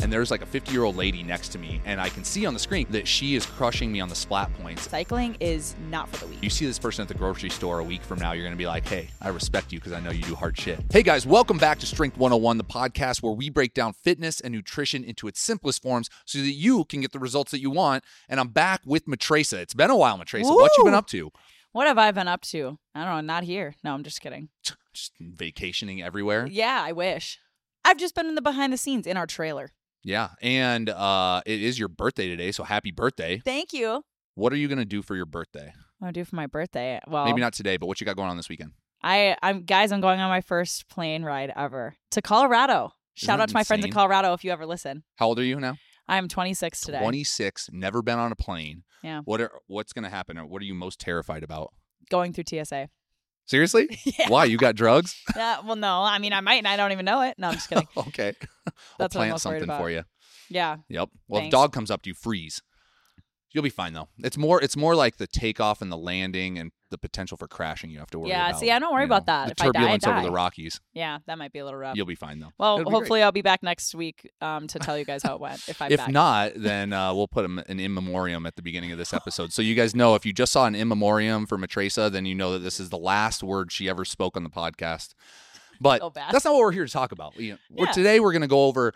and there's like a 50-year-old lady next to me, and I can see on the screen that she is crushing me on the splat points. Cycling is not for the weak. You see this person at the grocery store a week from now, you're going to be like, hey, I respect you because I know you do hard shit. Hey guys, welcome back to Strength 101, the podcast where we break down fitness and nutrition into its simplest forms so that you can get the results that you want. And I'm back with Matresa. It's been a while, Matresa. Woo! What you been up to? What have I been up to? I don't know, not here. No, I'm just kidding. Just vacationing everywhere? Yeah, I wish. I've just been in the behind the scenes in our trailer. Yeah, and it is your birthday today, so happy birthday. Thank you. What are you going to do for your birthday? What do I do for my birthday? Well, Maybe not today, but what you got going on this weekend? I'm going on my first plane ride ever to Colorado. Shout out to my friends in Colorado if you ever listen. How old are you now? I'm 26 today. 26, never been on a plane. Yeah. What's going to happen? What are you most terrified about? Going through TSA. Seriously? Yeah. Why? You got drugs? Well, no. I mean, I might and I don't even know it. No, I'm just kidding. Okay. That's I'll what I'm plant most worried something about. for you. Yeah. Yep. Well, if Thanks. a dog comes up to you, freeze. You'll be fine though. It's more like the takeoff and the landing and the potential for crashing you have to worry about. Yeah, see, I don't worry about that. The If I die, I turbulence over die. the Rockies. Yeah, that might be a little rough. You'll be fine though. Well, It'll be hopefully great. I'll be back next week to tell you guys how it went. If I'm If back. not, then we'll put an in memoriam at the beginning of this episode. So you guys know if you just saw an in memoriam for Matresa, then you know that this is the last word she ever spoke on the podcast. But So bad. that's not what we're here to talk about. Today we're going to go over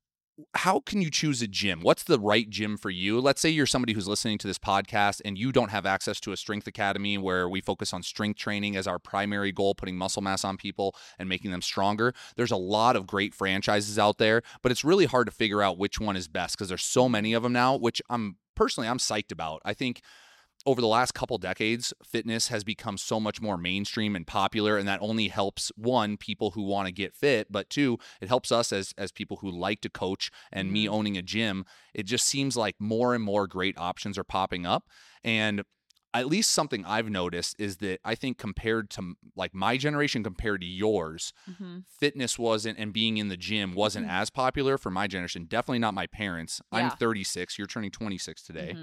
how can you choose a gym? What's the right gym for you? Let's say you're somebody who's listening to this podcast and you don't have access to a strength academy where we focus on strength training as our primary goal, putting muscle mass on people and making them stronger. There's a lot of great franchises out there, but it's really hard to figure out which one is best because there's so many of them now, which I'm psyched about. I think over the last couple decades, fitness has become so much more mainstream and popular, and that only helps, one, people who want to get fit, but two, it helps us as people who like to coach, and me owning a gym. It just seems like more and more great options are popping up, and at least something I've noticed is that I think compared to like my generation compared to yours, fitness wasn't, and being in the gym wasn't as popular for my generation. Definitely not my parents. Yeah. I'm 36. You're turning 26 today.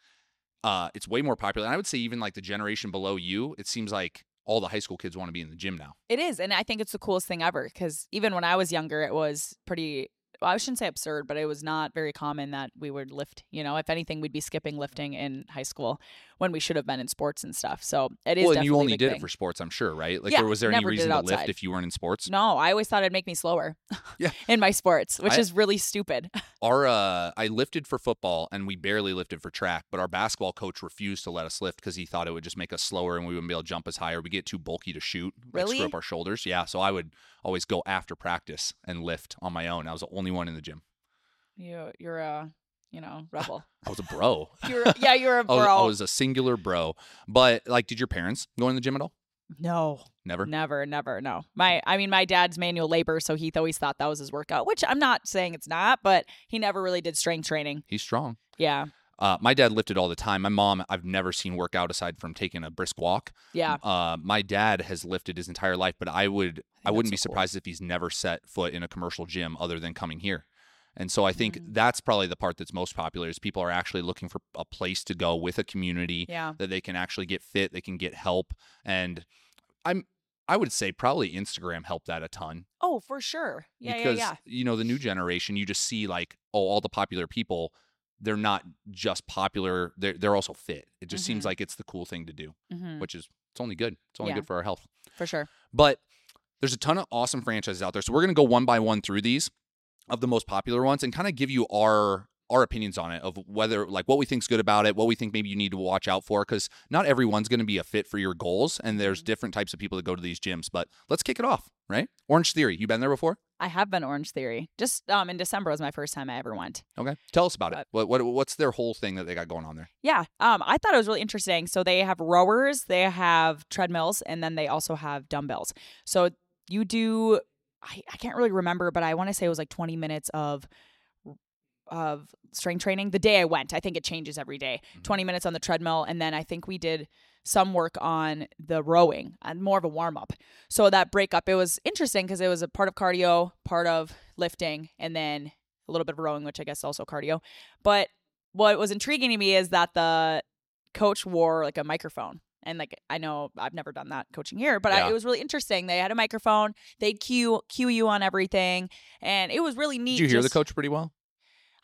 It's way more popular. And I would say even like the generation below you, it seems like all the high school kids want to be in the gym now. It is, and I think it's the coolest thing ever because even when I was younger, it was pretty. Well, I shouldn't say absurd, but it was not very common that we would lift. If anything, we'd be skipping lifting in high school when we should have been in sports and stuff. So it is. Well, and definitely you a only big did thing. it for sports, I'm sure, right? Like, Yeah, was there any never did reason it to lift outside. if you weren't in sports? No, I always thought it'd make me slower. Yeah. In my sports, which is really stupid. I lifted for football and we barely lifted for track, but our basketball coach refused to let us lift because he thought it would just make us slower and we wouldn't be able to jump as high or we get too bulky to shoot. Really? Screw up our shoulders. Yeah. So I would always go after practice and lift on my own. I was the only one in the gym. You're a rebel. I was a bro. You're a bro. I was a singular bro. But like, did your parents go in the gym at all? No. Never? Never, no. My dad's manual labor, so he always thought that was his workout, which I'm not saying it's not, but he never really did strength training. He's strong. Yeah. My dad lifted all the time. My mom, I've never seen work out aside from taking a brisk walk. Yeah. My dad has lifted his entire life, but I wouldn't be so cool. surprised if he's never set foot in a commercial gym other than coming here. And so I think that's probably the part that's most popular is people are actually looking for a place to go with a community that they can actually get fit, they can get help. And I would say probably Instagram helped that a ton. Oh, for sure. Yeah, because, yeah. The new generation, you just see like, all the popular people, they're not just popular, they're also fit. It just seems like it's the cool thing to do, which is, it's only good. It's only good for our health. For sure. But there's a ton of awesome franchises out there. So we're going to go one by one through these of the most popular ones and kind of give you our opinions on it of whether like what we think's good about it, what we think maybe you need to watch out for, because not everyone's going to be a fit for your goals. And there's different types of people that go to these gyms, but let's kick it off, right? Orange Theory. You been there before? I have been Orange Theory. Just in December was my first time I ever went. Okay. Tell us about it. What's their whole thing that they got going on there? Yeah. I thought it was really interesting. So they have rowers, they have treadmills, and then they also have dumbbells. So you do, I can't really remember, but I want to say it was like 20 minutes of strength training. The day I went, I think it changes every day. 20 minutes on the treadmill, and then I think we did some work on the rowing and more of a warm-up. So that breakup, it was interesting because it was a part of cardio, part of lifting, and then a little bit of rowing, which I guess is also cardio. But what was intriguing to me is that the coach wore like a microphone. And like, I know I've never done that coaching here, but it was really interesting. They had a microphone. They'd cue you on everything. And it was really neat. Did you hear the coach pretty well?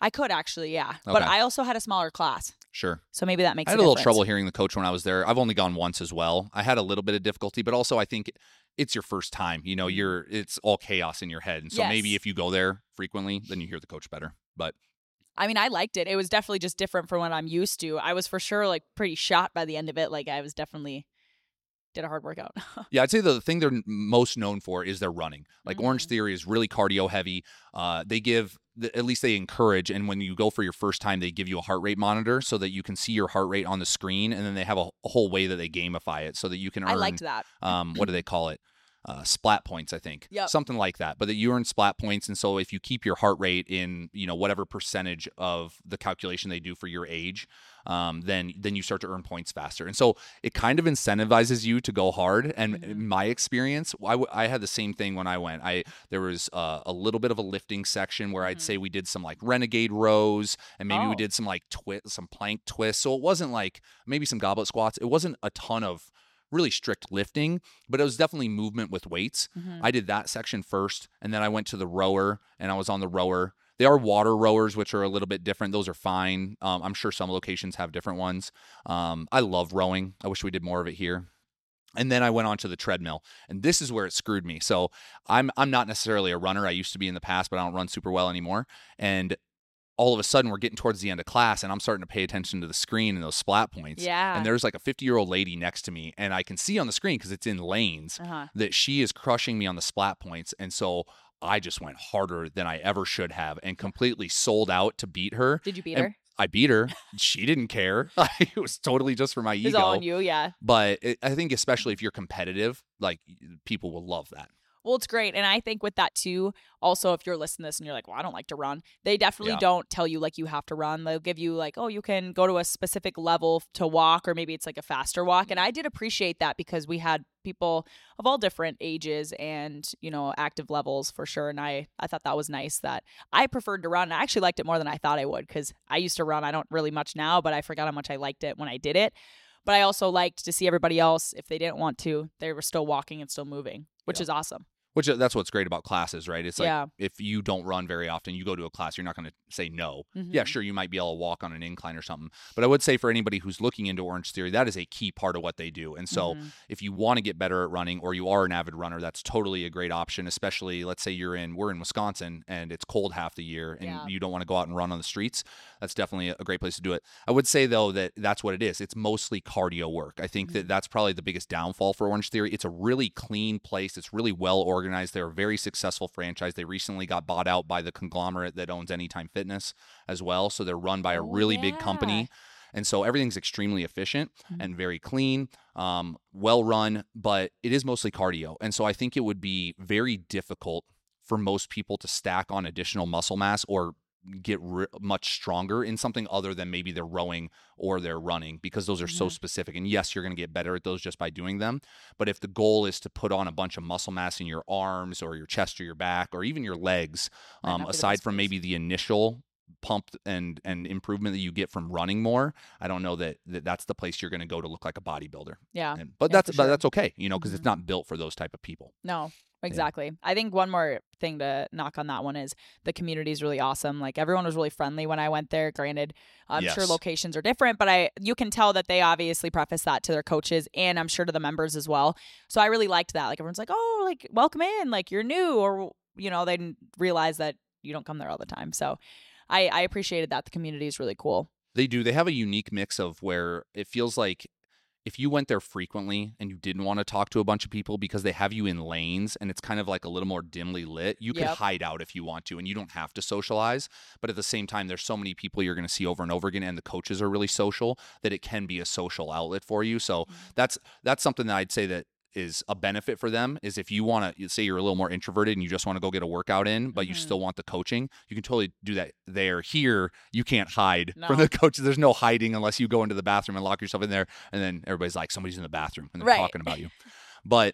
I could actually, yeah. But Okay. I also had a smaller class. Sure. So maybe that makes I had a little difference. trouble hearing the coach when I was there. I've only gone once as well. I had a little bit of difficulty, but also I think it's your first time. You know, it's all chaos in your head. And so maybe Yes. if you go there frequently, then you hear the coach better. But I mean, I liked it. It was definitely just different from what I'm used to. I was for sure like pretty shot by the end of it. Like I was definitely did a hard workout. yeah, I'd say the thing they're most known for is their running. Like Orange Theory is really cardio heavy. They give, at least they encourage, and when you go for your first time, they give you a heart rate monitor so that you can see your heart rate on the screen, and then they have a whole way that they gamify it so that you can earn. I liked that. What do they call it? Splat points, I think. Yep. Something like that. But that you earn splat points. And so if you keep your heart rate in, whatever percentage of the calculation they do for your age, then you start to earn points faster. And so it kind of incentivizes you to go hard. And in my experience, I had the same thing when I went. There was a little bit of a lifting section where I'd say we did some like renegade rows, and maybe we did some like some plank twists. So it wasn't like maybe some goblet squats. It wasn't a ton of really strict lifting, but it was definitely movement with weights. I did that section first, and then I went to the rower, and I was on the rower. They are water rowers, which are a little bit different. Those are fine. I'm sure some locations have different ones. I love rowing. I wish we did more of it here. And then I went on to the treadmill, and this is where it screwed me. So I'm not necessarily a runner. I used to be in the past, but I don't run super well anymore. And all of a sudden we're getting towards the end of class, and I'm starting to pay attention to the screen and those splat points. Yeah. And there's like a 50-year-old lady next to me, and I can see on the screen, because it's in lanes, that she is crushing me on the splat points. And so I just went harder than I ever should have and completely sold out to beat her. Did you beat her? I beat her. She didn't care. It was totally just for my ego. It's all on you, yeah. But I think especially if you're competitive, like, people will love that. Well, it's great. And I think with that too, also, if you're listening to this and you're like, well, I don't like to run, they definitely don't tell you like you have to run. They'll give you like, oh, you can go to a specific level to walk, or maybe it's like a faster walk. And I did appreciate that, because we had people of all different ages and, active levels for sure. And I thought that was nice that I preferred to run. I actually liked it more than I thought I would, because I used to run. I don't really much now, but I forgot how much I liked it when I did it. But I also liked to see everybody else, if they didn't want to, they were still walking and still moving, which is awesome. Which that's what's great about classes, right? It's like if you don't run very often, you go to a class, you're not going to say no. Yeah, sure, you might be able to walk on an incline or something. But I would say for anybody who's looking into Orange Theory, that is a key part of what they do. And so if you want to get better at running, or you are an avid runner, that's totally a great option, especially let's say we're in Wisconsin and it's cold half the year and you don't want to go out and run on the streets. That's definitely a great place to do it. I would say, though, that that's what it is. It's mostly cardio work. I think that that's probably the biggest downfall for Orange Theory. It's a really clean place. It's really well organized. They're a very successful franchise. They recently got bought out by the conglomerate that owns Anytime Fitness as well. So they're run by a really big company. And so everything's extremely efficient and very clean, well run, but it is mostly cardio. And so I think it would be very difficult for most people to stack on additional muscle mass or get much stronger in something other than maybe their rowing or their running, because those are so specific. And yes, you're going to get better at those just by doing them. But if the goal is to put on a bunch of muscle mass in your arms or your chest or your back or even your legs, aside from maybe the initial pump and improvement that you get from running more, I don't know that's the place you're going to go to look like a bodybuilder. Yeah. But that's okay, because it's not built for those type of people. No. Exactly. Yeah. I think one more thing to knock on that one is the community is really awesome. Like, everyone was really friendly when I went there. Granted, I'm sure locations are different, but you can tell that they obviously preface that to their coaches, and I'm sure to the members as well. So I really liked that. Like, everyone's like, oh, like, welcome in, like, you're new, or, they didn't realize that you don't come there all the time. So I appreciated that. The community is really cool. They do. They have a unique mix of where it feels like if you went there frequently and you didn't want to talk to a bunch of people, because they have you in lanes and it's kind of like a little more dimly lit, you could hide out if you want to, and you don't have to socialize. But at the same time, there's so many people you're going to see over and over again, and the coaches are really social, that it can be a social outlet for you. So that's something that I'd say that is a benefit for them, is if you want to, say you're a little more introverted and you just want to go get a workout in, but you still want the coaching, you can totally do that there. Here, you can't hide from the coaches. There's no hiding unless you go into the bathroom and lock yourself in there, and then everybody's like, somebody's in the bathroom and they're talking about you. But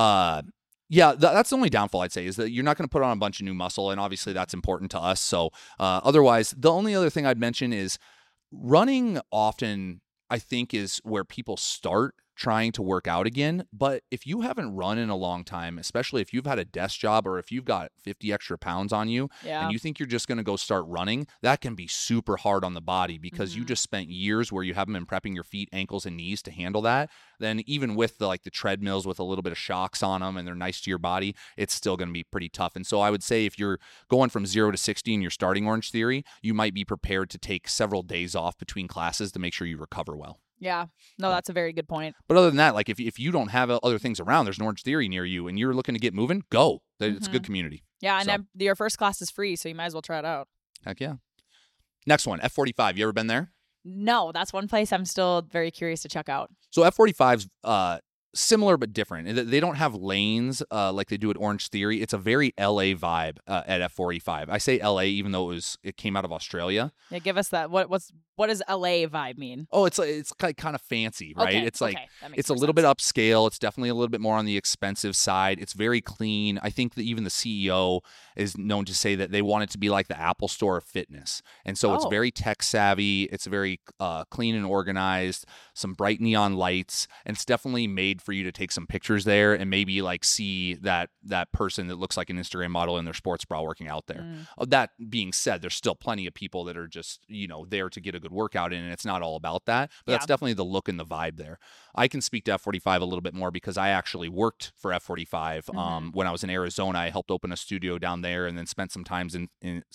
that's the only downfall I'd say, is that you're not going to put on a bunch of new muscle, and obviously that's important to us. So otherwise, the only other thing I'd mention is running often, I think, is where people start trying to work out again. But if you haven't run in a long time, especially if you've had a desk job or if you've got 50 extra pounds on you and you think you're just going to go start running, that can be super hard on the body because you just spent years where you haven't been prepping your feet, ankles, and knees to handle that. Then even with the treadmills with a little bit of shocks on them and they're nice to your body, it's still going to be pretty tough. And so I would say if you're going from 0 to 60 and you're starting Orange Theory, you might be prepared to take several days off between classes to make sure you recover well. Yeah. No, that's a very good point. But other than that, like if you don't have other things around, there's an Orange Theory near you and you're looking to get moving, go. It's a good community. Yeah, and your first class is free, so you might as well try it out. Heck yeah. Next one, F45. You ever been there? No, that's one place I'm still very curious to check out. So F45's similar but different. They don't have lanes like they do at Orange Theory. It's a very LA vibe at F45. I say LA even though it came out of Australia. Yeah, give us that. What does LA vibe mean? Oh, it's kind of fancy, right? Okay, it's like it's a more little sense. bit upscale. It's definitely a little bit more on the expensive side. It's very clean. I think that even the CEO is known to say that they want it to be like the Apple Store of fitness. And so it's very tech savvy. It's very clean and organized, some bright neon lights, and it's definitely made for you to take some pictures there and maybe like see that person that looks like an Instagram model in their sports bra working out there. That being said, there's still plenty of people that are just, there to get a good workout in, and it's not all about that. But that's definitely the look and the vibe there. I can speak to F45 a little bit more because I actually worked for F45 when I was in Arizona. I helped open a studio down there and then spent some time in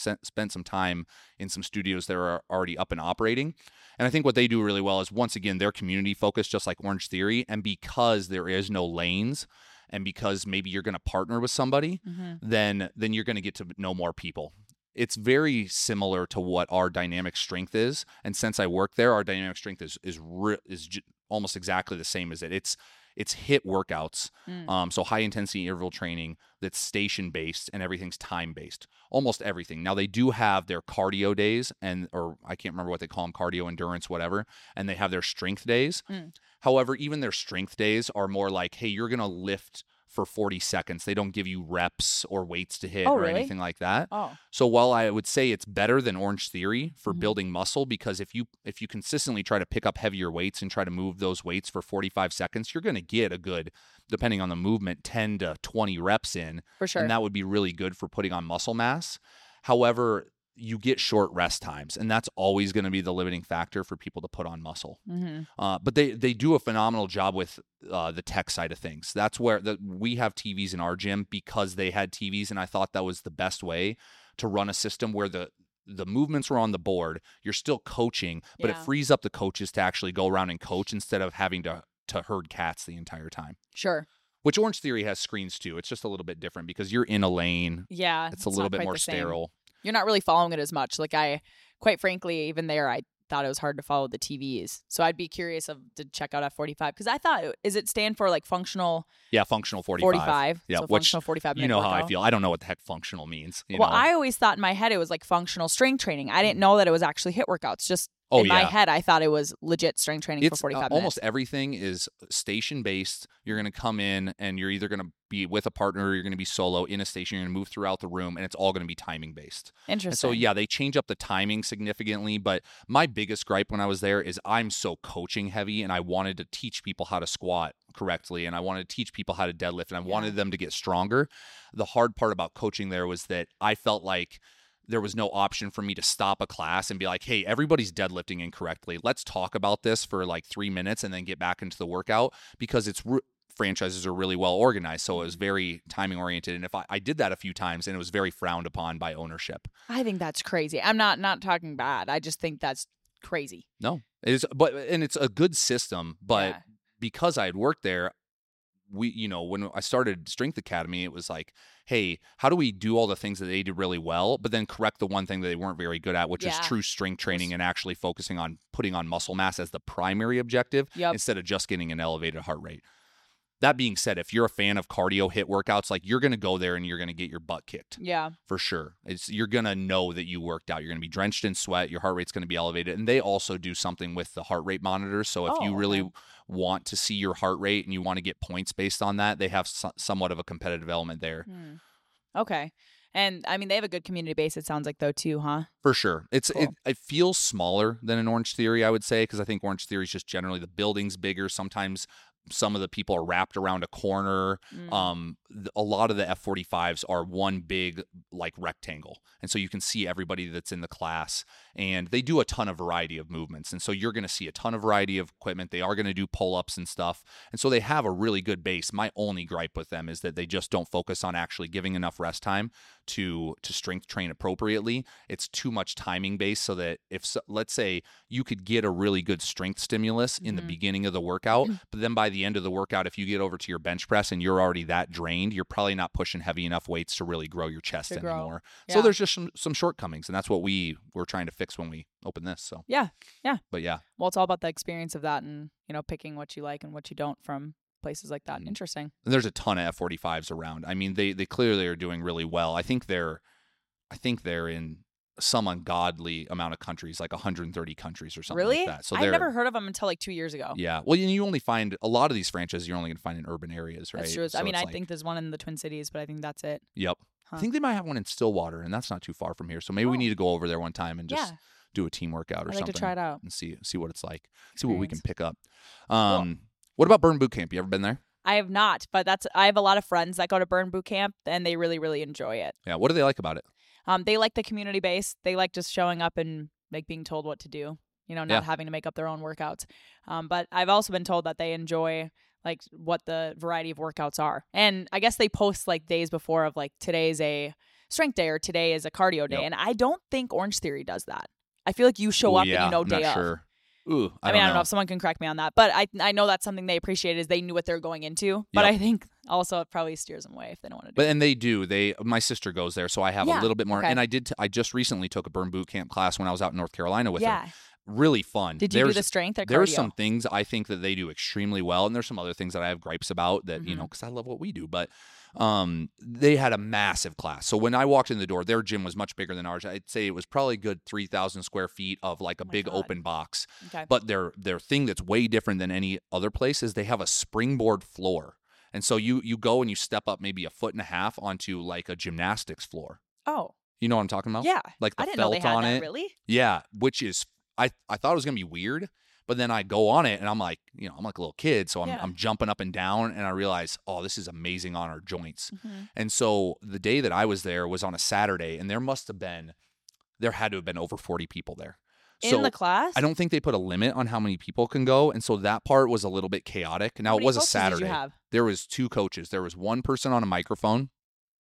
some studios that are already up and operating. And I think what they do really well is, once again, they're community focused, just like Orange Theory. And because there is no lanes, and because maybe you're going to partner with somebody, then you're going to get to know more people. It's very similar to what our dynamic strength is. And since I work there, our dynamic strength is almost exactly the same as it. It's HIIT workouts, so high intensity interval training that's station based and everything's time based. Almost everything. Now they do have their cardio days or I can't remember what they call them, cardio, endurance, whatever, and they have their strength days. However, even their strength days are more like, hey, you're gonna lift for 40 seconds. They don't give you reps or weights to hit or anything like that. So while I would say it's better than Orange Theory for building muscle, because if you consistently try to pick up heavier weights and try to move those weights for 45 seconds, you're going to get a good, depending on the movement, 10 to 20 reps in. For sure. And that would be really good for putting on muscle mass. However, you get short rest times, and that's always going to be the limiting factor for people to put on muscle. But they do a phenomenal job with the tech side of things. That's where we have TVs in our gym because they had TVs, and I thought that was the best way to run a system where the movements are on the board. You're still coaching, but it frees up the coaches to actually go around and coach instead of having to herd cats the entire time. Sure. Which Orange Theory has screens too. It's just a little bit different because you're in a lane. Yeah. It's a little bit more sterile. You're not really following it as much. Like quite frankly, even there, I thought it was hard to follow the TVs. So I'd be curious to check out F45 because I thought, is it stand for like functional? Yeah, functional 45. Yeah, so functional 45 minute how workout. I feel. I don't know what the heck functional means. I always thought in my head it was like functional strength training. I didn't know that it was actually HIIT workouts. Just in my head, I thought it was legit strength training for 45 minutes. Almost everything is station based. You're going to come in and you're either going to be with a partner or you're going to be solo in a station. You're going to move throughout the room and it's all going to be timing based. Interesting. And so, they change up the timing significantly. But my biggest gripe when I was there is I'm so coaching heavy and I wanted to teach people how to squat correctly and I wanted to teach people how to deadlift and I wanted them to get stronger. The hard part about coaching there was that I felt like there was no option for me to stop a class and be like, hey, everybody's deadlifting incorrectly. Let's talk about this for like 3 minutes and then get back into the workout because franchises are really well organized. So it was very timing oriented. And if I did that a few times and it was very frowned upon by ownership. I think that's crazy. I'm not talking bad. I just think that's crazy. No, it is. And it's a good system, but because I had worked there, when I started Strength Academy, it was like, hey, how do we do all the things that they did really well, but then correct the one thing that they weren't very good at, which is true strength training and actually focusing on putting on muscle mass as the primary objective instead of just getting an elevated heart rate. That being said, if you're a fan of cardio HIIT workouts, like you're going to go there and you're going to get your butt kicked. Yeah. For sure. You're going to know that you worked out. You're going to be drenched in sweat. Your heart rate's going to be elevated. And they also do something with the heart rate monitors. So if you really want to see your heart rate and you want to get points based on that, they have somewhat of a competitive element there. Okay. And I mean, they have a good community base, it sounds like, though, too, huh? For sure. It feels smaller than an Orange Theory, I would say, because I think Orange Theory is just generally the building's bigger. Sometimes some of the people are wrapped around a corner. A lot of the F45s are one big like rectangle. And so you can see everybody that's in the class, and they do a ton of variety of movements. And so you're going to see a ton of variety of equipment. They are going to do pull-ups and stuff. And so they have a really good base. My only gripe with them is that they just don't focus on actually giving enough rest time to strength train appropriately. It's too much timing based, so that let's say you could get a really good strength stimulus in the beginning of the workout, but then by the end of the workout, if you get over to your bench press and you're already that drained, you're probably not pushing heavy enough weights to really grow your chest anymore. Yeah. So there's just some shortcomings, and that's what we were trying to fix when we opened this. So yeah. But yeah. Well, it's all about the experience of that, and picking what you like and what you don't from places like that. Interesting. And there's a ton of F45s around. I mean, they clearly are doing really well. I think they're in some ungodly amount of countries, like 130 countries or something like that. So I never heard of them until like 2 years ago. Yeah. Well, you only find a lot of these franchises, you're only going to find in urban areas, right? That's true. So I mean, I think there's one in the Twin Cities, but I think that's it. Yep. Huh. I think they might have one in Stillwater, and that's not too far from here. So maybe we need to go over there one time and just do a team workout or something. To try it out and see what it's like. See what we can pick up. What about Burn Boot Camp? You ever been there? I have not, but I have a lot of friends that go to Burn Boot Camp, and they really, really enjoy it. Yeah. What do they like about it? They like the community base. They like just showing up and like being told what to do, not having to make up their own workouts. But I've also been told that they enjoy like what the variety of workouts are. And I guess they post like days before of like today's a strength day or today is a cardio day. Yep. And I don't think Orange Theory does that. I feel like you show up and day of. Sure. Ooh, I don't know if someone can correct me on that, but I know that's something they appreciate is they knew what they're going into. But I think also it probably steers them away if they don't want to do it. And they do. My sister goes there, so I have a little bit more. Okay. And I just recently took a Burn Boot Camp class when I was out in North Carolina with her. Really fun. Did you do the strength or cardio? There's some things I think that they do extremely well, and there's some other things that I have gripes about that, because I love what we do. But they had a massive class. So when I walked in the door, their gym was much bigger than ours. I'd say it was probably a good 3,000 square feet of like a big open box. Okay. But their thing that's way different than any other place is they have a springboard floor. And so you go and you step up maybe a foot and a half onto like a gymnastics floor. Oh. You know what I'm talking about? Yeah. Like the I didn't felt know they had on that, it. Really? Yeah, which is I thought it was gonna be weird, but then I go on it and I'm like, I'm like a little kid, so I'm jumping up and down, and I realize, oh, this is amazing on our joints. And so the day that I was there was on a Saturday, and there had to have been over 40 people there. In the class? I don't think they put a limit on how many people can go, and so that part was a little bit chaotic. Now, it was a Saturday. Did you have? There was 2 coaches. There was one person on a microphone.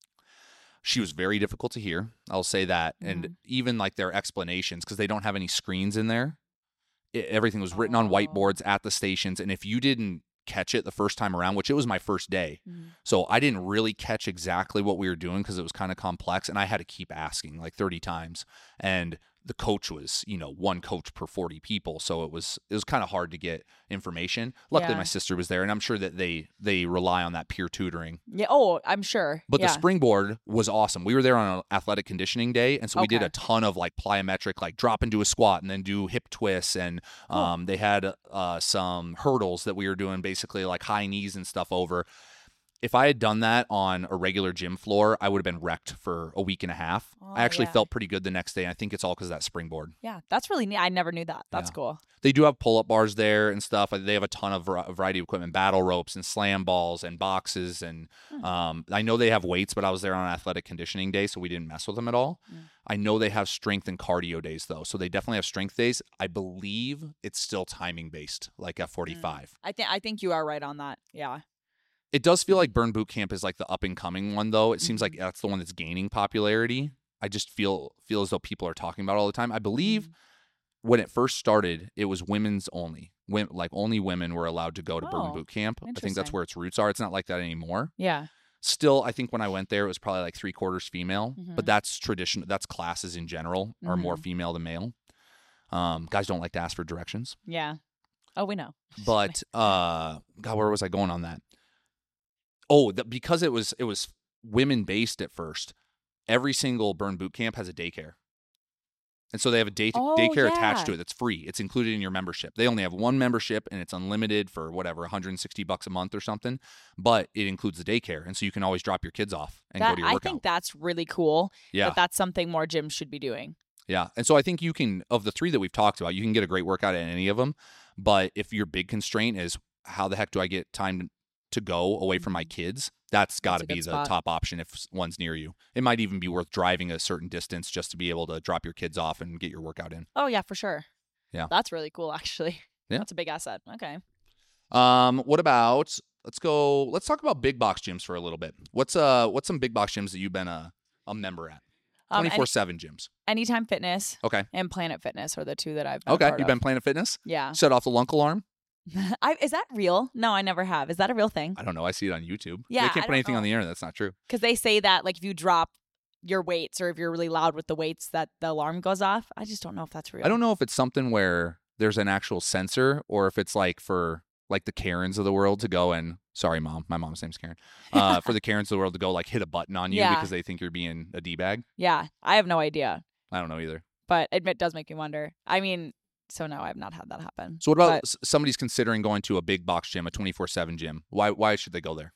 She was very difficult to hear. I'll say that. And even like their explanations, because they don't have any screens in there, everything was written on whiteboards at the stations. And if you didn't catch it the first time around, which it was my first day, so I didn't really catch exactly what we were doing because it was kind of complex. And I had to keep asking like 30 times. And the coach was, one coach per 40 people. So it was kind of hard to get information. Luckily, my sister was there, and I'm sure that they rely on that peer tutoring. Yeah. Oh, I'm sure. But the springboard was awesome. We were there on an athletic conditioning day, and so we did a ton of like plyometric, like drop into a squat and then do hip twists. And they had some hurdles that we were doing, basically like high knees and stuff over. If I had done that on a regular gym floor, I would have been wrecked for a week and a half. I actually felt pretty good the next day. I think it's all because of that springboard. Yeah, that's really neat. I never knew that. That's cool. They do have pull-up bars there and stuff. They have a ton of variety of equipment, battle ropes and slam balls and boxes. And I know they have weights, but I was there on an athletic conditioning day, so we didn't mess with them at all. I know they have strength and cardio days, though. So they definitely have strength days. I believe it's still timing-based, like F45. I think you are right on that. Yeah. It does feel like Burn Boot Camp is like the up-and-coming one, though. It seems like that's the one that's gaining popularity. I just feel as though people are talking about it all the time. I believe when it first started, it was women's only. Like only women were allowed to go to Burn Boot Camp. I think that's where its roots are. It's not like that anymore. Yeah. Still, I think when I went there, it was probably like 3/4 female. But that's tradition. That's classes in general are more female than male. Guys don't like to ask for directions. Yeah. Oh, we know. But God, where was I going on that? Oh, because it was women based at first. Every single Burn Boot Camp has a daycare, and so they have a daycare attached to it that's free. It's included in your membership. They only have one membership, and it's unlimited for whatever $160 a month or something. But it includes the daycare, and so you can always drop your kids off and go to your workout. I think that's really cool. Yeah, that's something more gyms should be doing. Yeah, and so I think you can, of the 3 that we've talked about, you can get a great workout at any of them. But if your big constraint is how the heck do I get time to go away from my kids? That's got to a be good the spot. top option if one's near you. It might even be worth driving a certain distance just to be able to drop your kids off and get your workout in. Oh yeah, for sure. Yeah. That's really cool, actually. Yeah. That's a big asset. Okay. What about, let's talk about big box gyms for a little bit. What's some big box gyms that you've been a member at? 24/7 gyms. Anytime Fitness Okay. and Planet Fitness are the two that I've been a Okay. part You've of. been Planet Fitness? Yeah. Set off the lunk alarm? Is that real? No, I never have. Is that a real thing? I don't know. I see it on YouTube. Yeah, They I can't put don't anything on know. the internet. That's not true. Because they say that like if you drop your weights or if you're really loud with the weights that the alarm goes off. I just don't know if that's real. I don't know if it's something where there's an actual sensor or if it's like for like the Karens of the world to go and, sorry, Mom, my mom's name's Karen, for the Karens of the world to go like hit a button on you Yeah. because they think you're being a D-bag. Yeah, I have no idea. I don't know either. But it does make me wonder. I mean, so no, I've not had that happen. So what about But- somebody's considering going to a big box gym, a 24/7 gym? Why should they go there?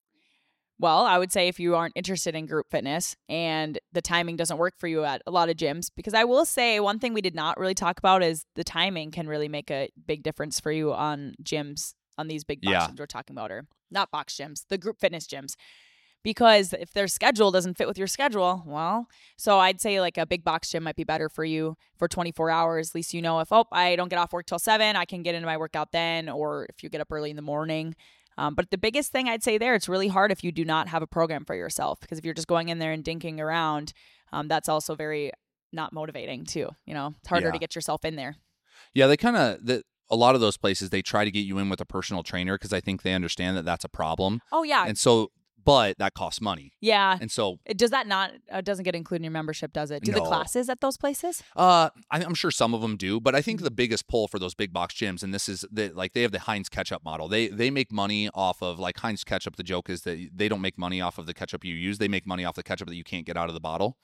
Well, I would say if you aren't interested in group fitness and the timing doesn't work for you at a lot of gyms, because I will say one thing we did not really talk about is the timing can really make a big difference for you on gyms, on these big box Yeah. gyms we're talking about, or not box gyms, the group fitness gyms. Because if their schedule doesn't fit with your schedule, well, so I'd say like a big box gym might be better for you for 24 hours. At least you know if, I don't get off work till 7, I can get into my workout then, or if you get up early in the morning. But the biggest thing I'd say there, it's really hard if you do not have a program for yourself, because if you're just going in there and dinking around, that's also very not motivating too. You know, it's harder Yeah. to get yourself in there. Yeah, they kind of a lot of those places they try to get you in with a personal trainer because I think they understand that that's a problem, Oh yeah, and so but that costs money, yeah. and so It does that not doesn't get included in your membership, does it? Do the No. classes at those places? I'm sure some of them do, but I think Mm-hmm. the biggest pull for those big box gyms, and this is like they have the Heinz ketchup model. They make money off of like Heinz ketchup. The joke is that they don't make money off of the ketchup you use. They make money off the ketchup that you can't get out of the bottle.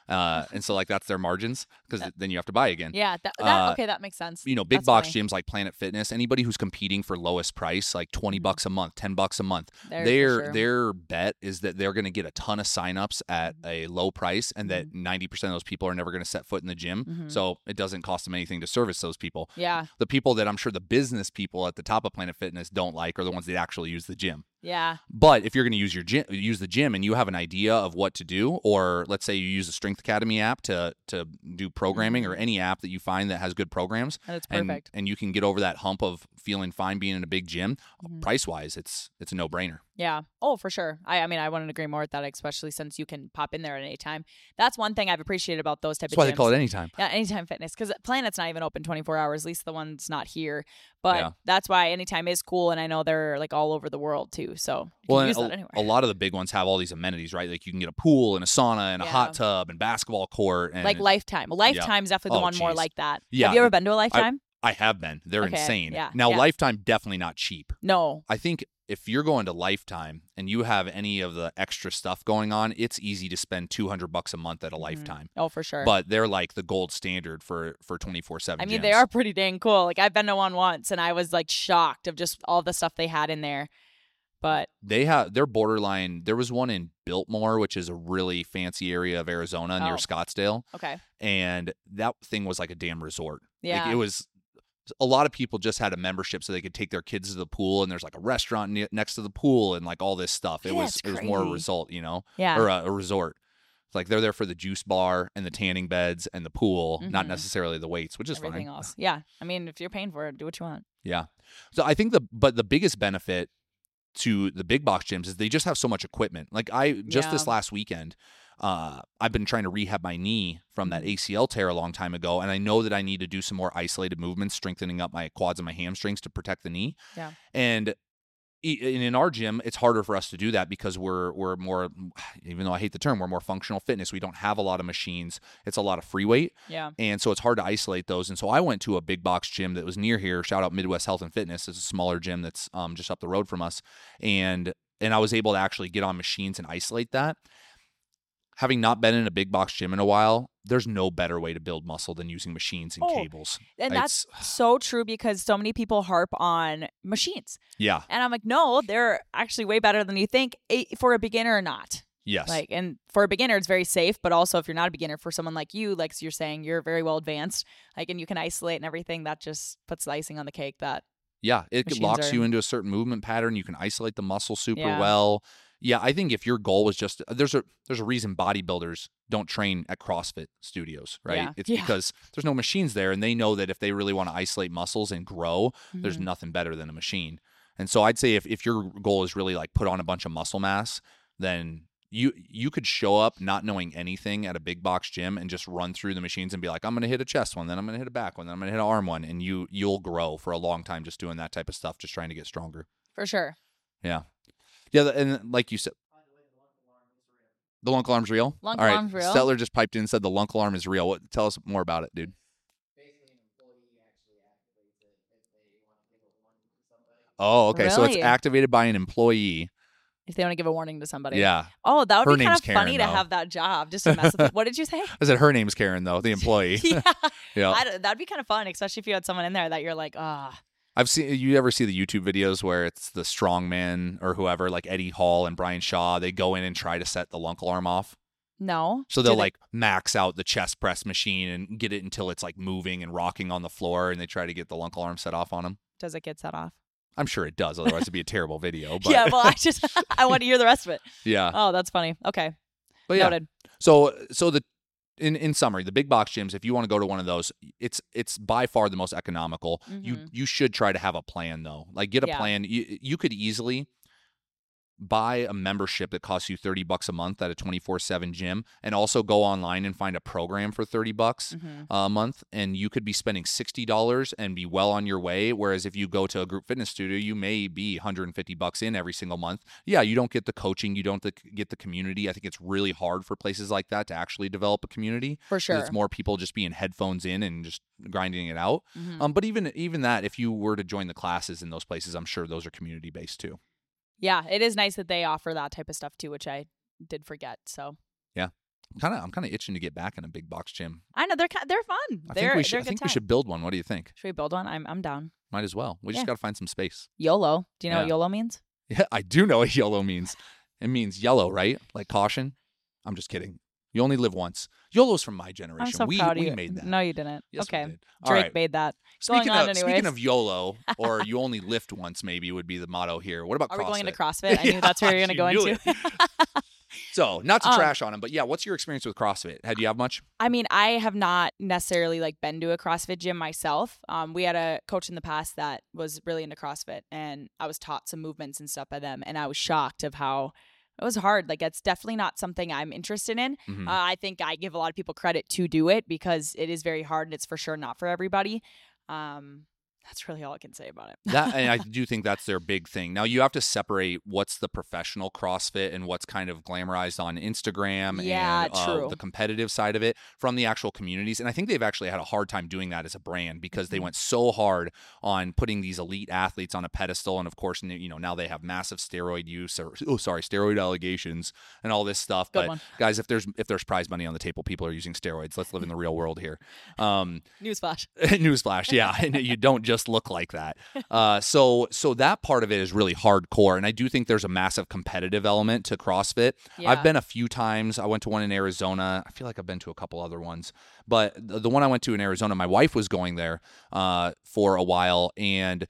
And so like that's their margins because then you have to buy again. Yeah, that okay, that makes sense. You know, big That's box funny. gyms like Planet Fitness, anybody who's competing for lowest price, like $20 a month, $10 a month, There, for their sure. their bet is that they're going to get a ton of signups at a low price, and that 90% of those people are never going to set foot in the gym. Mhm. So it doesn't cost them anything to service those people. Yeah, The people that I'm sure the business people at the top of Planet Fitness don't like are the ones that actually use the gym. yeah. But if you're going to use the gym, and you have an idea of what to do, or let's say you use the Strength Academy app to do programming, or any app that you find that has good programs, And it's perfect. and you can get over that hump of feeling fine being in a big gym, Mhm. price wise, it's a no brainer. Yeah. Oh, for sure. I mean, I wouldn't agree more with that, especially since you can pop in there at any time. That's one thing I've appreciated about those type That's of why gyms. they call it Anytime. Yeah, Anytime Fitness, because Planet's not even open 24 hours, at least the one's not here. But Yeah. that's why Anytime is cool, and I know they're like all over the world too. So you Well, can use and that anywhere. a lot of the big ones have all these amenities, right? Like you can get a pool and a sauna and a Yeah. hot tub and basketball court. And Like Lifetime. Lifetime's definitely the Oh, one more geez. like that. Yeah. Have you ever been to a Lifetime? I have been. They're Okay, insane. yeah, Now, yeah. Lifetime, definitely not cheap. No. I think if you're going to Lifetime and you have any of the extra stuff going on, it's easy to spend $200 a month at a Lifetime. Oh, for sure. But they're like the gold standard for 24/7. I mean, gyms. they are pretty dang cool. Like I've been to one once, and I was like shocked of just all the stuff they had in there. But They're borderline. There was one in Biltmore, which is a really fancy area of Arizona near Oh. Scottsdale, okay. and that thing was like a damn resort. Yeah. Like, it was. A lot of people just had a membership so they could take their kids to the pool, and there's like a restaurant next to the pool and like all this stuff. It Yeah, was it's more a crazy. result, you know, Yeah. or a resort. It's like they're there for the juice bar and the tanning beds and the pool, not Mhm. necessarily the weights, which is Everything fine. else. Yeah. I mean, if you're paying for it, do what you want. Yeah. So I think the biggest benefit to the big box gyms is they just have so much equipment. Like this Yeah. last weekend, I've been trying to rehab my knee from that Mhm. ACL tear a long time ago, and I know that I need to do some more isolated movements, strengthening up my quads and my hamstrings to protect the knee. Yeah. And in our gym, it's harder for us to do that because we're more, even though I hate the term, we're more functional fitness. We don't have a lot of machines. It's a lot of free weight. Yeah. And so it's hard to isolate those. And so I went to a big box gym that was near here. Shout out Midwest Health and Fitness. It's a smaller gym that's just up the road from us. And I was able to actually get on machines and isolate that. Having not been in a big box gym in a while, there's no better way to build muscle than using machines and Oh, cables. And that's so true because so many people harp on machines. Yeah. And I'm like, no, they're actually way better than you think for a beginner or not. Yes. Like, and for a beginner, it's very safe. But also, if you're not a beginner, for someone like you, like you're saying, you're very well advanced, like, and you can isolate and everything. That just puts the icing on the cake. That Yeah, it Machines locks are- you into a certain movement pattern. You can isolate the muscle super Yeah. well. Yeah, I think if your goal was just there's a reason bodybuilders don't train at CrossFit studios, right? Yeah. It's Yeah. because there's no machines there, and they know that if they really want to isolate muscles and grow, there's Mhm. nothing better than a machine. And so I'd say if your goal is really like put on a bunch of muscle mass, then you could show up not knowing anything at a big box gym and just run through the machines and be like, I'm going to hit a chest one, then I'm going to hit a back one, then I'm going to hit an arm one, and you'll grow for a long time just doing that type of stuff, just trying to get stronger. For sure. Yeah, and like you said, the lunk alarm's real. Lunk All right, alarm's real? Stetler just piped in and said the lunk alarm is real. Tell us more about it, dude. Oh, okay. So it's Really? activated by an employee. If they want to give a warning to somebody. Yeah. Oh, that Her would be kind name's of funny Karen, to though. have that job just to mess with it. What did you say? I said her name's Karen, though, the employee. Yeah. Yeah. That'd be kind of fun, especially if you had someone in there that you're like, I've seen. You ever see the YouTube videos where it's the strongman or whoever, like Eddie Hall and Brian Shaw? They go in and try to set the lunk alarm off. no. So Do they'll they- like max out the chest press machine and get it until it's like moving and rocking on the floor, and they try to get the lunk alarm set off on them. Does it get set off? I'm sure it does. Otherwise, it'd be a terrible video. But Yeah, well, I want to hear the rest of it. yeah. Oh, that's funny. Okay. But yeah. Noted. So the in summary, the big box gyms, if you want to go to one of those, it's by far the most economical. You should try to have a plan though. Like get a Yeah. plan. You could easily buy a membership that costs you $30 a month at a 24/7 gym, and also go online and find a program for $30 Mhm. a month, and you could be spending $60 and be well on your way. Whereas if you go to a group fitness studio, you may be $150 in every single month. Yeah, you don't get the coaching, you don't get the community. I think it's really hard for places like that to actually develop a community. For 'Cause sure. it's more people just being headphones in and just grinding it out. Mhm. But even that, if you were to join the classes in those places, I'm sure those are community based too. Yeah, it is nice that they offer that type of stuff too, which I did forget. So I'm kind of itching to get back in a big box gym. I know they're fun. I They're think we they're should. a I good think we time. should build one. What do you think? Should we build one? I'm down. Might as well. We just Yeah. got to find some space. YOLO. Do you know Yeah. what YOLO means? Yeah, I do know what YOLO means. It means yellow, right? Like caution. I'm just kidding. You only live once. YOLO's from my generation. I'm so we proud of you. made that. No, you didn't. Yes, we okay. did. All Drake right. made that. Going Speaking on of anyways. YOLO, or you only lift once, maybe would be the motto here. What about Are CrossFit? we going into CrossFit? I knew that's where you're going to go You knew into. it. So, not to Um, trash on him, but yeah, what's your experience with CrossFit? Had you have much? I mean, I have not necessarily like been to a CrossFit gym myself. We had a coach in the past that was really into CrossFit, and I was taught some movements and stuff by them, and I was shocked of how it was hard. Like, it's definitely not something I'm interested in. Mhm. I think I give a lot of people credit to do it because it is very hard, and it's for sure not for everybody. That's really all I can say about it. That, and I do think that's their big thing. Now you have to separate what's the professional CrossFit and what's kind of glamorized on Instagram Yeah, and true. the competitive side of it from the actual communities. And I think they've actually had a hard time doing that as a brand because they Mhm. went so hard on putting these elite athletes on a pedestal. And of course, now they have massive steroid use steroid allegations and all this stuff. Good but one. guys, if there's prize money on the table, people are using steroids. Let's live in the real world here. Newsflash. Newsflash, yeah, and you don't just look like that. So that part of it is really hardcore, and I do think there's a massive competitive element to CrossFit. Yeah. I've been a few times. I went to one in Arizona. I feel like I've been to a couple other ones, but the one I went to in Arizona, my wife was going there for a while, and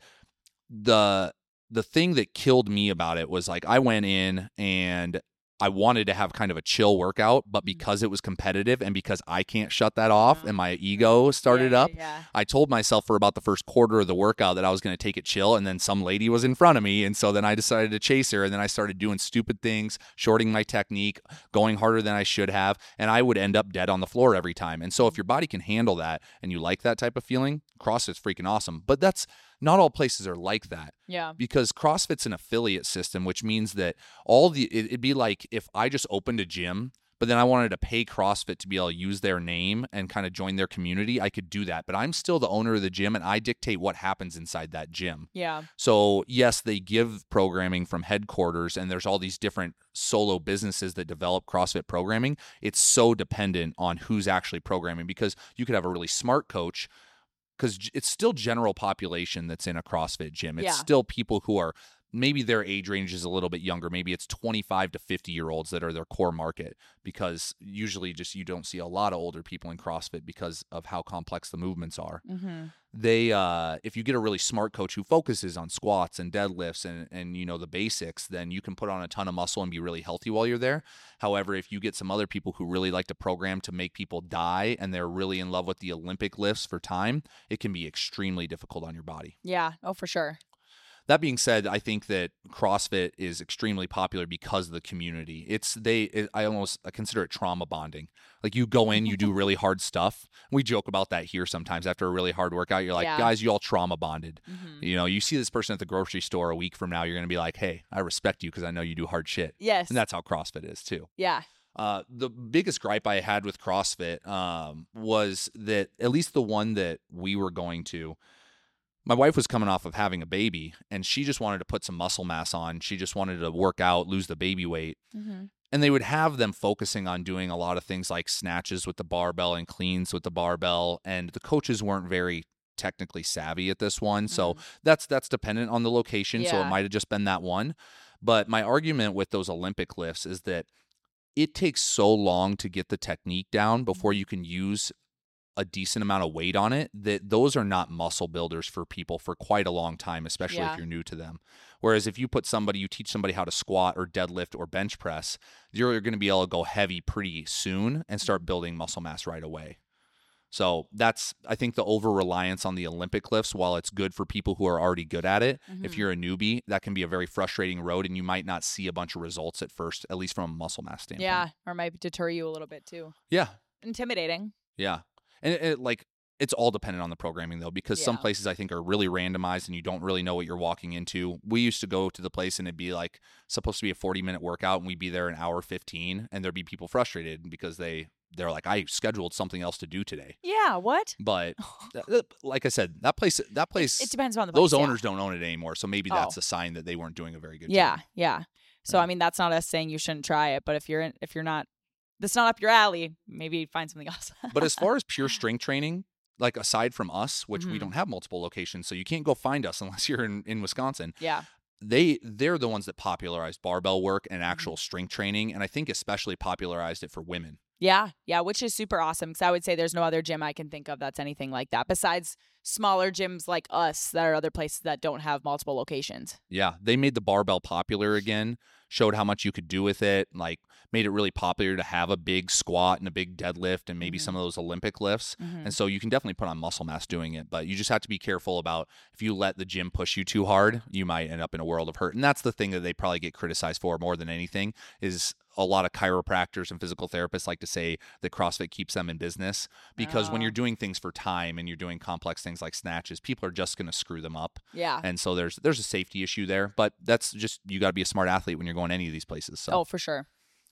the thing that killed me about it was like I went in and I wanted to have kind of a chill workout, but because it was competitive and because I can't shut that off and my ego started up, Yeah. I told myself for about the first quarter of the workout that I was going to take it chill, and then some lady was in front of me, and so then I decided to chase her, and then I started doing stupid things, shorting my technique, going harder than I should have, and I would end up dead on the floor every time. And so if your body can handle that and you like that type of feeling, CrossFit's freaking awesome. But that's not all places are like that. Yeah. Because CrossFit's an affiliate system, which means that it'd be like if I just opened a gym, but then I wanted to pay CrossFit to be able to use their name and kind of join their community, I could do that. But I'm still the owner of the gym, and I dictate what happens inside that gym. Yeah. So yes, they give programming from headquarters, and there's all these different solo businesses that develop CrossFit programming. It's so dependent on who's actually programming, because you could have a really smart coach, because it's still general population that's in a CrossFit gym. It's Yeah. still people who are maybe their age range is a little bit younger. Maybe it's 25 to 50-year-olds that are their core market, because usually just you don't see a lot of older people in CrossFit because of how complex the movements are. Mm-hmm. They if you get a really smart coach who focuses on squats and deadlifts and you know the basics, then you can put on a ton of muscle and be really healthy while you're there. However, if you get some other people who really like to program to make people die and they're really in love with the Olympic lifts for time, it can be extremely difficult on your body. Yeah. Oh, for sure. That being said, I think that CrossFit is extremely popular because of the community. I consider it trauma bonding. Like, you go in, you do really hard stuff. We joke about that here sometimes. After a really hard workout, you're like, guys, you all trauma bonded. Mm-hmm. You know, you see this person at the grocery store a week from now, you're going to be like, hey, I respect you because I know you do hard shit. Yes. And that's how CrossFit is too. Yeah. The biggest gripe I had with CrossFit was that, at least the one that we were going to, my wife was coming off of having a baby and she just wanted to put some muscle mass on. She just wanted to work out, lose the baby weight. Mm-hmm. And they would have them focusing on doing a lot of things like snatches with the barbell and cleans with the barbell. And the coaches weren't very technically savvy at this one. So that's dependent on the location. So it might have just been that one. But my argument with those Olympic lifts is that it takes so long to get the technique down before you can use a decent amount of weight on it, that those are not muscle builders for people for quite a long time, especially if you're new to them. Whereas if you teach somebody how to squat or deadlift or bench press, you're going to be able to go heavy pretty soon and start building muscle mass right away. So that's, I think, the over-reliance on the Olympic lifts, while it's good for people who are already good at it, if you're a newbie, that can be a very frustrating road and you might not see a bunch of results at first, at least from a muscle mass standpoint. Yeah, or might deter you a little bit too. Yeah. Intimidating. Yeah. And it's all dependent on the programming, though, because some places I think are really randomized and you don't really know what you're walking into. We used to go to the place and it'd be like supposed to be a 40-minute workout and we'd be there an hour 15, and there'd be people frustrated because they're like, I scheduled something else to do today. Yeah, what? But like I said, that place it depends on the place. Those owners don't own it anymore, so maybe that's a sign that they weren't doing a very good job. Yeah. So I mean, that's not us saying you shouldn't try it, but if you're not, that's not up your alley, maybe find something else. But as far as pure strength training, like aside from us, which we don't have multiple locations, so you can't go find us unless you're in Wisconsin. Yeah. They're the ones that popularized barbell work and actual strength training, and I think especially popularized it for women. Yeah, which is super awesome, because I would say there's no other gym I can think of that's anything like that, besides smaller gyms like us that are other places that don't have multiple locations. Yeah, they made the barbell popular again, showed how much you could do with it, like made it really popular to have a big squat and a big deadlift and maybe some of those Olympic lifts. And so you can definitely put on muscle mass doing it, but you just have to be careful about, if you let the gym push you too hard, you might end up in a world of hurt. And that's the thing that they probably get criticized for more than anything, is a lot of chiropractors and physical therapists like to say that CrossFit keeps them in business, because when you're doing things for time and you're doing complex things like snatches, people are just going to screw them up. Yeah. And so there's a safety issue there, but that's just, you got to be a smart athlete when you're going to any of these places. So. Oh, for sure.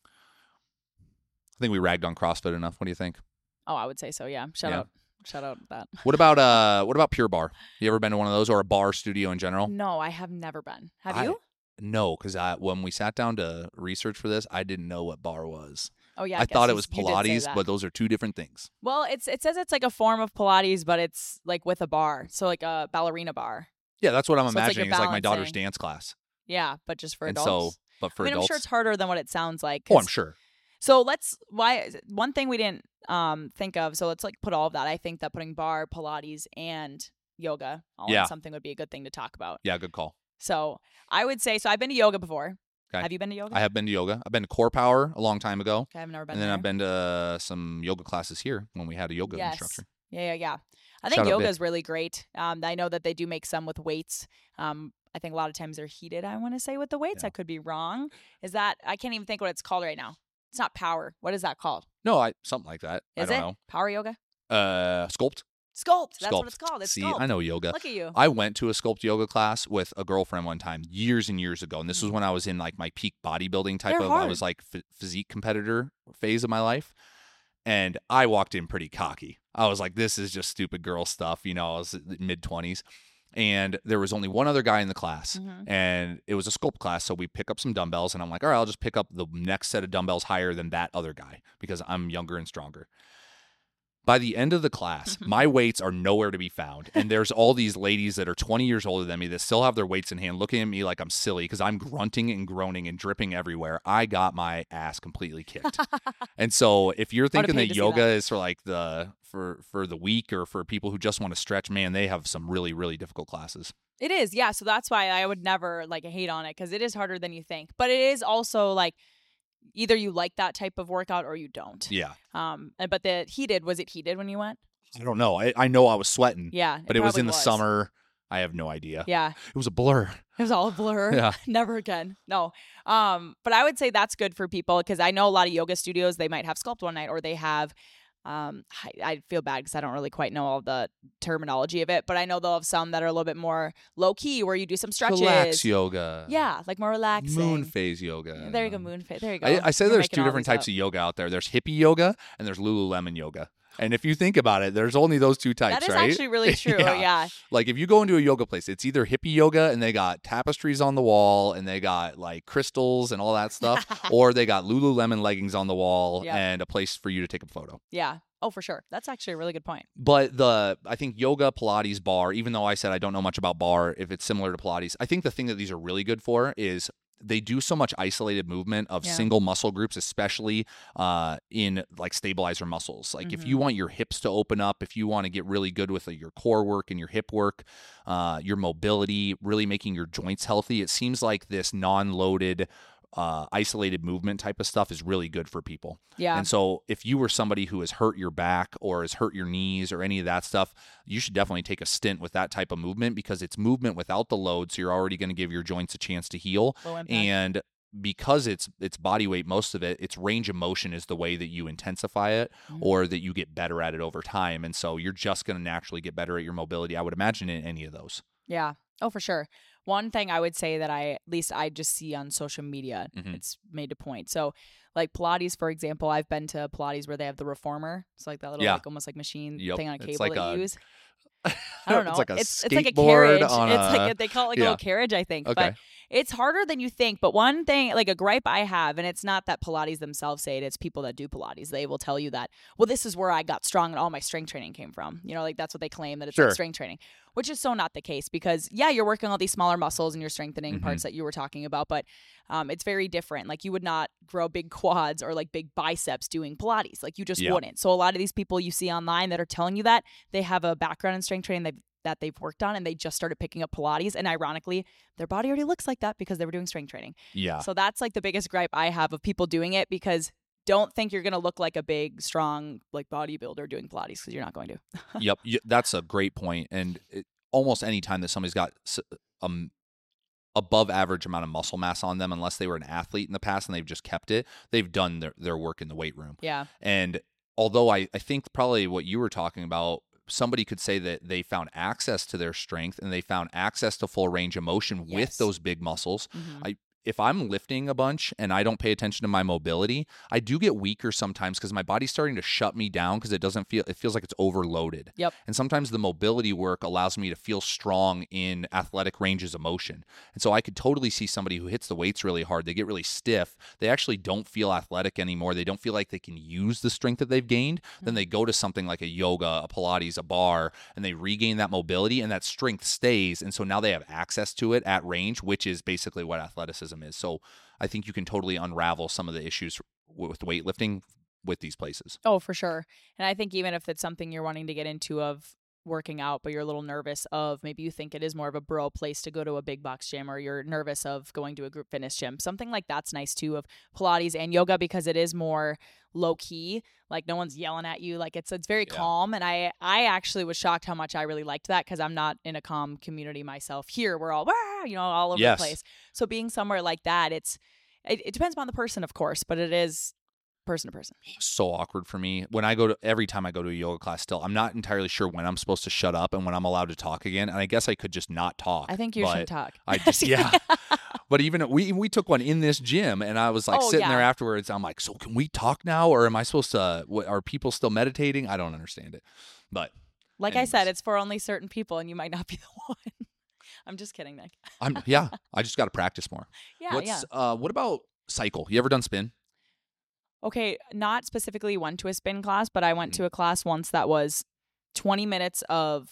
I think we ragged on CrossFit enough. What do you think? Oh, I would say so. Yeah. Shout out that. What about Pure Barre? You ever been to one of those, or a bar studio in general? No, I have never been. Have you? No, because when we sat down to research for this, I didn't know what bar was. Oh yeah, I thought it was Pilates, but those are two different things. Well, it says it's like a form of Pilates, but it's like with a bar, so like a ballerina bar. Yeah, that's what I'm imagining. It's like my daughter's dance class. Yeah, but just for and adults. But for adults. I'm sure it's harder than what it sounds like. Oh, I'm sure. So one thing we didn't think of. So let's like put all of that. I think that putting bar, Pilates, and yoga all in something would be a good thing to talk about. Yeah, good call. So I would say, I've been to yoga before. Okay. Have you been to yoga? I have been to yoga. I've been to Core Power a long time ago. Okay, I've never been And then I've been to some yoga classes here when we had a yoga instructor. Yeah. I think yoga is really great. I know that they do make some with weights. I think a lot of times they're heated, I want to say, with the weights. I could be wrong. I can't even think what it's called right now. It's not power. What is that called? No, something like that. I don't know. Power yoga? Sculpt. Sculpt. That's what it's called. It's See, Sculpt. I know yoga. Look at you. I went to a Sculpt yoga class with a girlfriend one time years and years ago. And this was when I was in like my peak bodybuilding type I was like physique competitor phase of my life. And I walked in pretty cocky. I was like, this is just stupid girl stuff. You know, I was mid-20s. And there was only one other guy in the class. And it was a Sculpt class. So we pick up some dumbbells. And I'm like, all right, I'll just pick up the next set of dumbbells higher than that other guy because I'm younger and stronger. By the end of the class, my weights are nowhere to be found. And there's all these ladies that are 20 years older than me that still have their weights in hand, looking at me like I'm silly because I'm grunting and groaning and dripping everywhere. I got my ass completely kicked. And so if you're thinking that yoga is for like for the weak or for people who just want to stretch, man, they have some really, really difficult classes. It is. Yeah. So that's why I would never like hate on it, because it is harder than you think. But it is also like, either you like that type of workout or you don't. Yeah. But was it heated when you went? I don't know. I know I was sweating. Yeah. But it was in the summer. I have no idea. Yeah. It was a blur. It was all a blur. Yeah. Never again. No. But I would say that's good for people, because I know a lot of yoga studios, they might have Sculpt one night, or they have I feel bad because I don't really quite know all the terminology of it, but I know they'll have some that are a little bit more low key, where you do some stretches. Relax yoga. Yeah, like more relaxing. Moon phase yoga. There you go, moon phase. There you go. I say there's two different types of yoga out there. There's hippie yoga and there's Lululemon yoga. And if you think about it, there's only those two types, right? That is right? actually really true, yeah. Like if you go into a yoga place, it's either hippie yoga and they got tapestries on the wall and they got like crystals and all that stuff, or they got Lululemon leggings on the wall and a place for you to take a photo. Yeah. Oh, for sure. That's actually a really good point. But I think yoga, Pilates, bar, even though I said I don't know much about bar, if it's similar to Pilates, I think the thing that these are really good for is they do so much isolated movement of single muscle groups, especially in like stabilizer muscles. Like if you want your hips to open up, if you want to get really good with your core work and your hip work, your mobility, really making your joints healthy, it seems like this non-loaded isolated movement type of stuff is really good for people. Yeah. And so if you were somebody who has hurt your back or has hurt your knees or any of that stuff, you should definitely take a stint with that type of movement, because it's movement without the load. So you're already going to give your joints a chance to heal. And because it's body weight, most of it, its range of motion is the way that you intensify it or that you get better at it over time. And so you're just going to naturally get better at your mobility, I would imagine, in any of those. Yeah. Oh, for sure. One thing I would say that at least I just see on social media, it's made a point. So like Pilates, for example, I've been to Pilates where they have the reformer. It's like that little like almost like machine thing on a cable that you use. I don't know. It's like a carriage. It's like they call it like a little carriage, I think. Okay. But it's harder than you think. But one thing, like a gripe I have, and it's not that Pilates themselves say it, it's people that do Pilates. They will tell you that, well, this is where I got strong and all my strength training came from. You know, like that's what they claim, that it's like strength training, which is so not the case, because you're working all these smaller muscles and you're strengthening parts that you were talking about, but it's very different. Like you would not grow big quads or like big biceps doing Pilates. Like you just wouldn't. So a lot of these people you see online that are telling you that, they have a background in strength training that they've worked on, and they just started picking up Pilates, and ironically their body already looks like that because they were doing strength training. So that's like the biggest gripe I have of people doing it, because don't think you're going to look like a big strong like bodybuilder doing Pilates, because you're not going to. Yep, that's a great point. And almost any time that somebody's got above average amount of muscle mass on them, unless they were an athlete in the past and they've just kept it, they've done their work in the weight room. And although I think probably what you were talking about, somebody could say that they found access to their strength and they found access to full range of motion with those big muscles. If I'm lifting a bunch and I don't pay attention to my mobility, I do get weaker sometimes because my body's starting to shut me down, because it feels like it's overloaded. And sometimes the mobility work allows me to feel strong in athletic ranges of motion. And so I could totally see somebody who hits the weights really hard, they get really stiff, they actually don't feel athletic anymore, they don't feel like they can use the strength that they've gained. Then they go to something like a yoga, a Pilates, a bar, and they regain that mobility, and that strength stays. And so now they have access to it at range, which is basically what athleticism is. So I think you can totally unravel some of the issues with weightlifting with these places. Oh, for sure. And I think even if it's something you're wanting to get into of working out, but you're a little nervous of, maybe you think it is more of a bro place to go to a big box gym, or you're nervous of going to a group fitness gym, something like that's nice too, of Pilates and yoga, because it is more low key. Like no one's yelling at you. Like it's very calm. And I actually was shocked how much I really liked that, because I'm not in a calm community myself. Here we're all all over the place. So being somewhere like that, it depends upon the person, of course, but it is person to person. So awkward for me when every time I go to a yoga class. Still, I'm not entirely sure when I'm supposed to shut up and when I'm allowed to talk again. And I guess I could just not talk. I think you should talk. I just But even we took one in this gym, and I was like sitting there afterwards. I'm like, so can we talk now, or am I supposed to? Are people still meditating? I don't understand it. But like anyways. I said, it's for only certain people, and you might not be the one. I'm just kidding, Nick. I just got to practice more. What about cycle? You ever done spin? Okay, not specifically went to a spin class, but I went to a class once that was 20 minutes of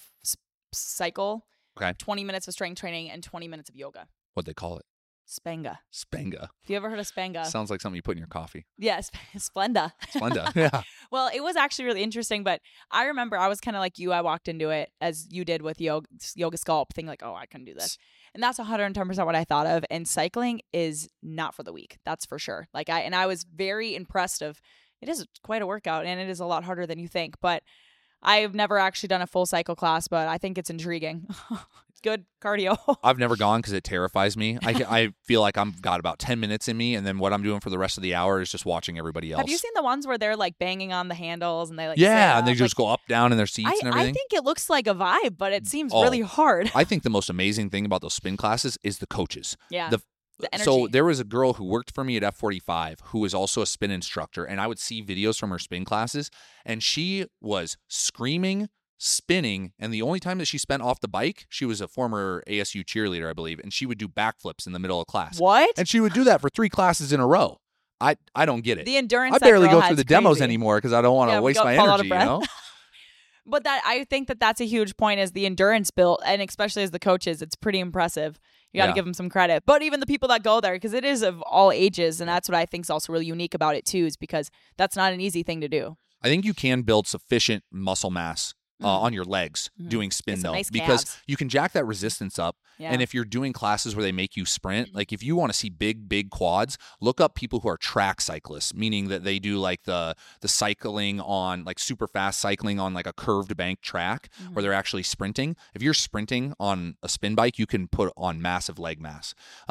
cycle, Okay. 20 minutes of strength training, and 20 minutes of yoga. What'd they call it? Spenga. Spenga. Have you ever heard of Spenga? Sounds like something you put in your coffee. Yes, Splenda. Splenda. Yeah. Well, it was actually really interesting, but I remember I was kind of like you. I walked into it as you did with yoga sculpt, thinking like, oh, I couldn't do this. And that's 110% what I thought of. And cycling is not for the weak. That's for sure. I was very impressed of, it is quite a workout and it is a lot harder than you think, but I've never actually done a full cycle class, but I think it's intriguing. Good cardio. I've never gone because it terrifies me. I feel like I've got about 10 minutes in me, and then what I'm doing for the rest of the hour is just watching everybody else. Have you seen the ones where they're like banging on the handles and they like yeah, and they just go up, down in their seats and everything? I think it looks like a vibe, but it seems really hard. I think the most amazing thing about those spin classes is the coaches. Yeah. The energy. So there was a girl who worked for me at F45 who was also a spin instructor, and I would see videos from her spin classes, and she was screaming, spinning, and the only time that she spent off the bike, she was a former ASU cheerleader, I believe, and she would do backflips in the middle of class. What? And she would do that for 3 classes in a row. I don't get it. The endurance. I barely go through the demos anymore because I don't want to waste my energy, you know? But I think that's a huge point is the endurance built, and especially as the coaches, it's pretty impressive. You got to give them some credit. But even the people that go there, because it is of all ages, and that's what I think is also really unique about it too, is because that's not an easy thing to do. I think you can build sufficient muscle mass on your legs doing spin though, nice because calves. you can jack that resistance up. Yeah. And if you're doing classes where they make you sprint, like if you want to see big quads, look up people who are track cyclists, meaning that they do like the cycling on like super fast cycling on like a curved bank track where they're actually sprinting. If you're sprinting on a spin bike, you can put on massive leg mass.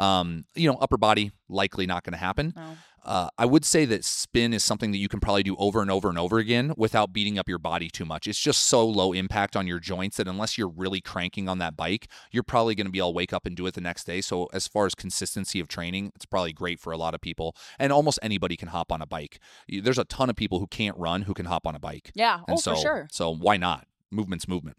Upper body likely not going to happen. No. I would say that spin is something that you can probably do over and over and over again without beating up your body too much. It's just so low impact on your joints that unless you're really cranking on that bike, you're probably going to be able to wake up and do it the next day. So as far as consistency of training, it's probably great for a lot of people. And almost anybody can hop on a bike. There's a ton of people who can't run who can hop on a bike. Yeah, and for sure. So why not? Movement's movement.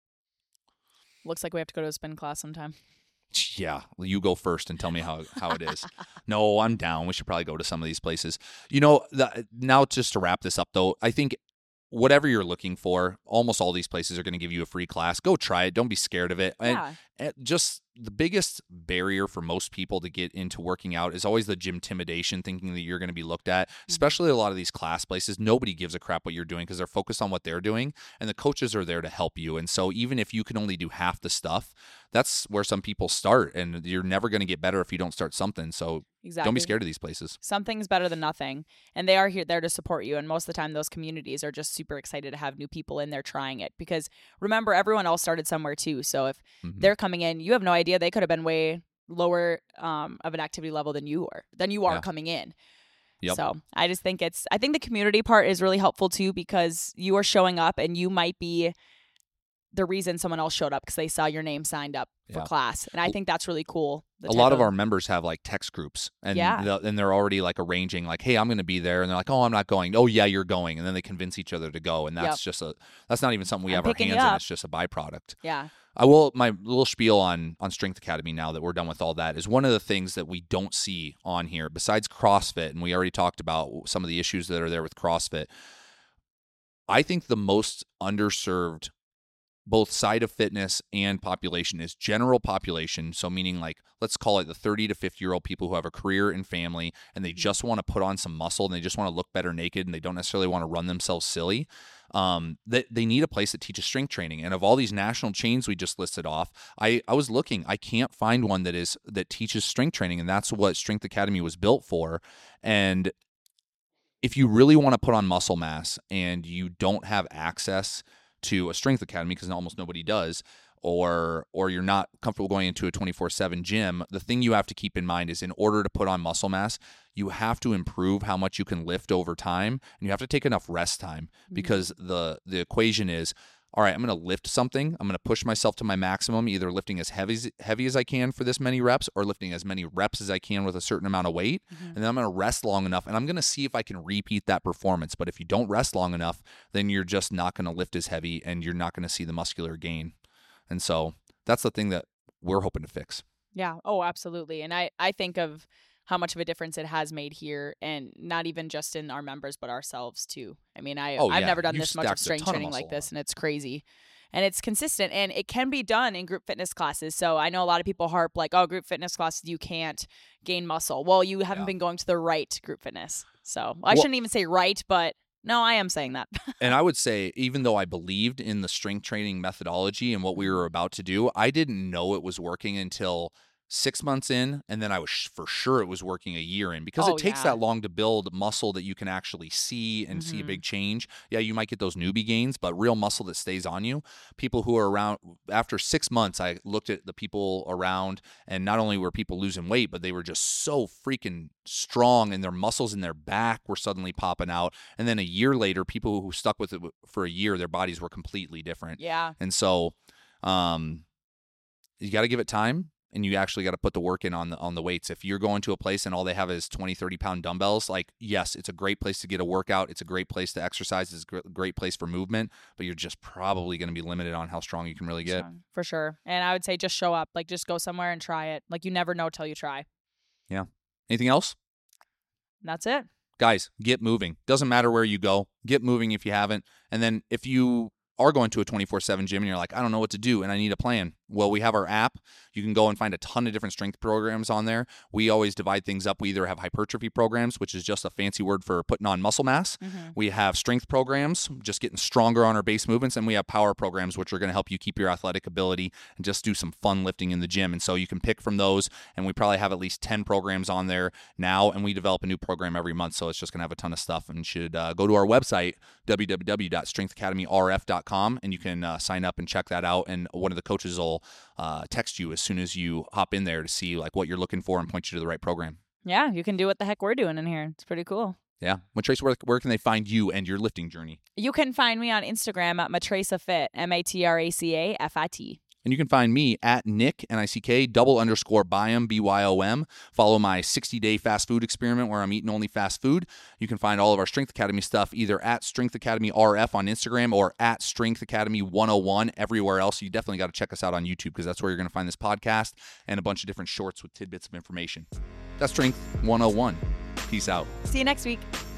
Looks like we have to go to a spin class sometime. Yeah, you go first and tell me how it is. No, I'm down. We should probably go to some of these places. Now just to wrap this up, though, I think whatever you're looking for, almost all these places are going to give you a free class. Go try it. Don't be scared of it. Yeah. And just the biggest barrier for most people to get into working out is always the gym intimidation, thinking that you're going to be looked at, especially a lot of these class places. Nobody gives a crap what you're doing because they're focused on what they're doing, and the coaches are there to help you. And so even if you can only do half the stuff, that's where some people start, and you're never going to get better if you don't start something. So don't be scared of these places. Something's better than nothing, and they are there to support you. And most of the time, those communities are just super excited to have new people in there trying it, because remember, everyone else started somewhere too. So if they're coming in, you have no idea. They could have been way lower of an activity level than you are coming in. Yep. So I just think I think the community part is really helpful too, because you are showing up and you might be the reason someone else showed up because they saw your name signed up for class. And I think that's really cool. A lot of our members have like text groups, and they're already like arranging like, hey, I'm going to be there. And they're like, oh, I'm not going. Oh yeah, you're going. And then they convince each other to go. And that's that's not even something we have our hands in. It's just a byproduct. Yeah. My little spiel on Strength Academy, now that we're done with all that, is one of the things that we don't see on here besides CrossFit. And we already talked about some of the issues that are there with CrossFit. I think the most underserved both side of fitness and population is general population. So meaning like, let's call it the 30 to 50-year-old people who have a career and family, and they just want to put on some muscle and they just want to look better naked, and they don't necessarily want to run themselves silly. They need a place that teaches strength training. And of all these national chains we just listed off, I was looking, I can't find one that teaches strength training. And that's what Strength Academy was built for. And if you really want to put on muscle mass and you don't have access to a Strength Academy, because almost nobody does, or you're not comfortable going into a 24/7 gym, the thing you have to keep in mind is, in order to put on muscle mass, you have to improve how much you can lift over time, and you have to take enough rest time, because the equation is, all right, I'm going to lift something, I'm going to push myself to my maximum, either lifting as heavy as I can for this many reps, or lifting as many reps as I can with a certain amount of weight, and then I'm going to rest long enough, and I'm going to see if I can repeat that performance. But if you don't rest long enough, then you're just not going to lift as heavy, and you're not going to see the muscular gain. And so that's the thing that we're hoping to fix. Yeah. Oh, absolutely. And I think of how much of a difference it has made here, and not even just in our members, but ourselves too. I mean, I've never done this much of strength training like this, and it's crazy. And it's consistent, and it can be done in group fitness classes. So I know a lot of people harp like, oh, group fitness classes, you can't gain muscle. Well, you haven't been going to the right group fitness. So I shouldn't even say right, but no, I am saying that. And I would say, even though I believed in the strength training methodology and what we were about to do, I didn't know it was working until 6 months in, and then I was for sure it was working a year in, because it takes that long to build muscle that you can actually see and see a big change. Yeah, you might get those newbie gains, but real muscle that stays on you. People who are around after 6 months, I looked at the people around, and not only were people losing weight, but they were just so freaking strong, and their muscles in their back were suddenly popping out. And then a year later, people who stuck with it for a year, their bodies were completely different. Yeah. And so you got to give it time. And you actually got to put the work in on the weights. If you're going to a place and all they have is 20, 30-pound dumbbells, like, yes, it's a great place to get a workout. It's a great place to exercise. It's a great place for movement, but you're just probably going to be limited on how strong you can really get. For sure. And I would say just show up. Like, just go somewhere and try it. Like, you never know till you try. Yeah. Anything else? That's it. Guys, get moving. Doesn't matter where you go. Get moving if you haven't. And then if you are going to a 24/7 gym and you're like, I don't know what to do and I need a plan. Well, we have our app. You can go and find a ton of different strength programs on there. We always divide things up. We either have hypertrophy programs, which is just a fancy word for putting on muscle mass. We have strength programs, just getting stronger on our base movements. And we have power programs, which are going to help you keep your athletic ability and just do some fun lifting in the gym. And so you can pick from those. And we probably have at least 10 programs on there now. And we develop a new program every month. So it's just going to have a ton of stuff. And you should go to our website, www.strengthacademyrf.com, and you can sign up and check that out. And one of the coaches will text you as soon as you hop in there to see like what you're looking for and point you to the right program. Yeah, you can do what the heck we're doing in here. It's pretty cool. Yeah. Matresa, where can they find you and your lifting journey? You can find me on Instagram at Matresa Fit, MATRACAFIT. And you can find me at Nick, N-I-C-K, _Byom, B-Y-O-M. Follow my 60-day fast food experiment where I'm eating only fast food. You can find all of our Strength Academy stuff either at Strength Academy RF on Instagram or at Strength Academy 101 everywhere else. You definitely got to check us out on YouTube, because that's where you're going to find this podcast and a bunch of different shorts with tidbits of information. That's Strength 101. Peace out. See you next week.